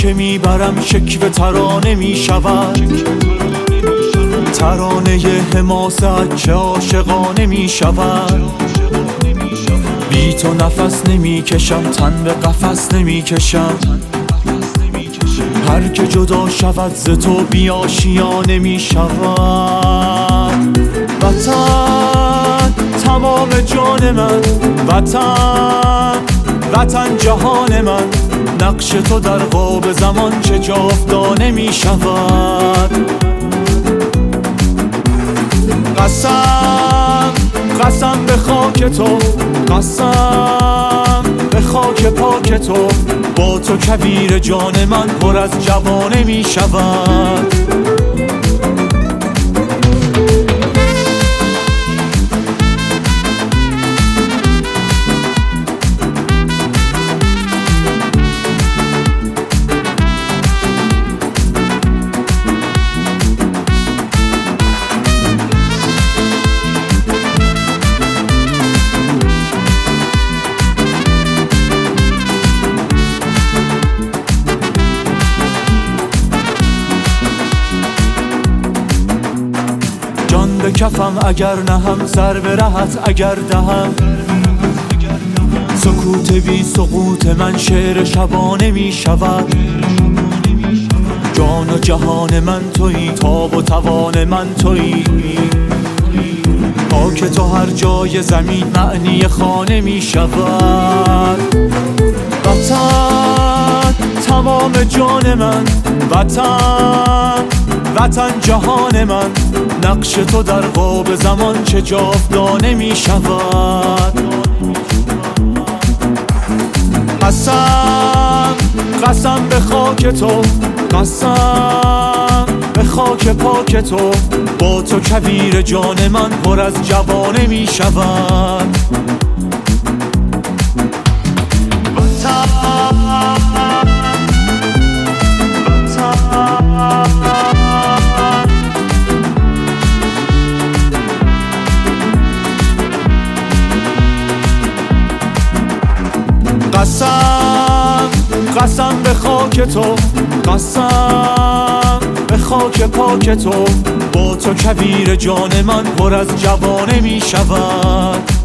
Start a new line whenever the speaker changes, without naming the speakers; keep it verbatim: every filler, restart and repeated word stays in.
که میبرم شکوه ترانه میشود، ترانه حماست چه عاشقانه میشود. بی تو نفس نمیکشم، تن به قفس نمیکشم، هر که جدا شود ز تو بی آشیانه میشود. وطن تمام جان من، وطن وطن جهان من، نقش تو در قاب زمان چه جاودانه می شود. قسم قسم به خاک تو، قسم به خاک پاک تو، با تو کویر جان من پر از جوانه می شود. به کفم اگر نهم، سر به رهت اگر دهم، سکوت بی سقوط من شعر شبانه می شود. جان و جهان من تویی، تاب و توان من تویی، پاک تو هر جای زمین معنی خانه می شود. وطن تمام جان من، وطن وطن جهان من، نقش تو در قاب زمان چه جاودانه می شود. قسم قسم به خاک تو، قسم به خاک پاک تو، با تو کویر جان من پر از جوانه می شود. قسم قسم به خاک تو، قسم به خاک پاک تو، با تو کویر جان من پر از جوانه می شود.